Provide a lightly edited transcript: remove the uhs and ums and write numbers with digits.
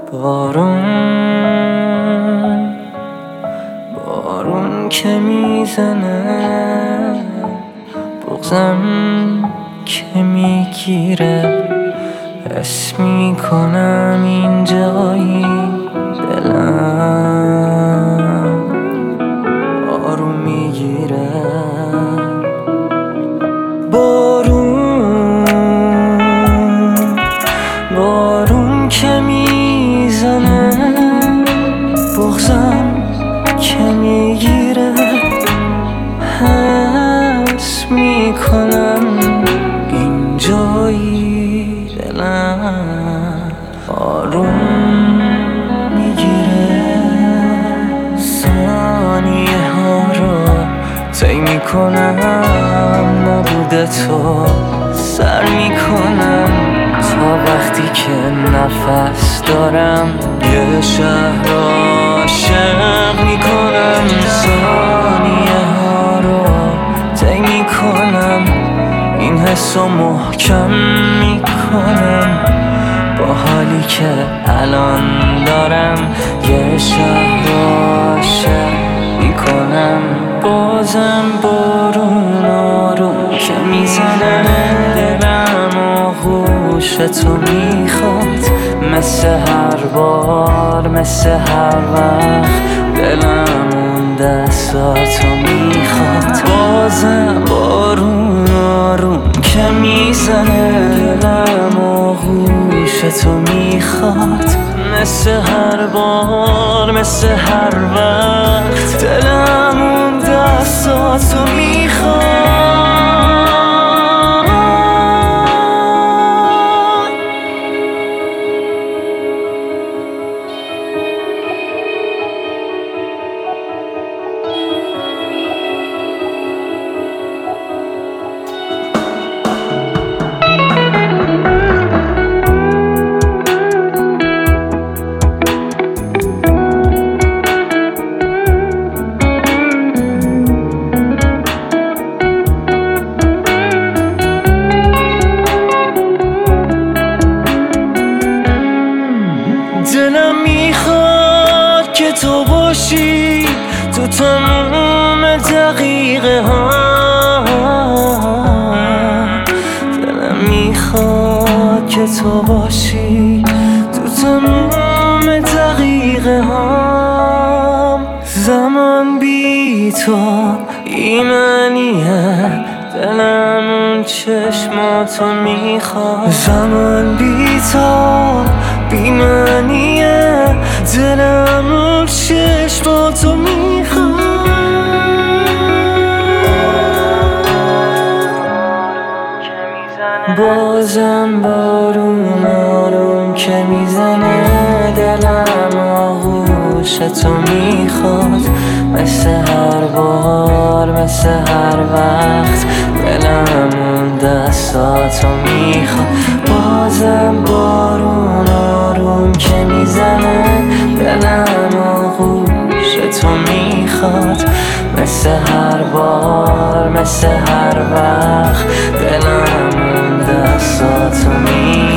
بارون که میزنه، بغضم که میگیره، حس میکنم این جایی دلم آروم میگیره. بارون که میزنه، بغضم که میگیره، حس میکنم این جایی دلم آروم میگیره. ثانیه ها رو طی میکنم، نبوده تو سر میکنم تا وقتی که نفس دارم یه شهر عاشق میکنم. ثانیه ها رو طی میکنم، این حس رو محکم میکنم با حالی که الان دارم یه شهر عاشق میکنم. بازم بارون آروم که میزنه، دلم آغوش تو میخواد، مثل هر بار مثل هر وقت دلم اون دستاتو میخواد. بازم بارون آروم که میزنه، دلم آغوش تو میخواد، مثل هر بار مثل هر وقت دلم اون دستاتو میخواد. دلم میخواد که تو باشی تو تموم دقیقه ها، دلم میخواد که تو باشی تو تموم دقیقه ها. زمان بی تو ایمانیه، دلم اون چشماتو میخواد. زمان بی تو بی‌معنیه، دلم اون چشماتو میخواد. بازم بارون آروم که میزنه، دلم آغوش تو میخواد، مثل هر بار مثل هر وقت دلم اون دستاتو میخواد. بازم بارون آروم که میزنه، دلم آغوش تو میخواد، مثل هر بار مثل هر وقت دلم اون دستاتو میخواد.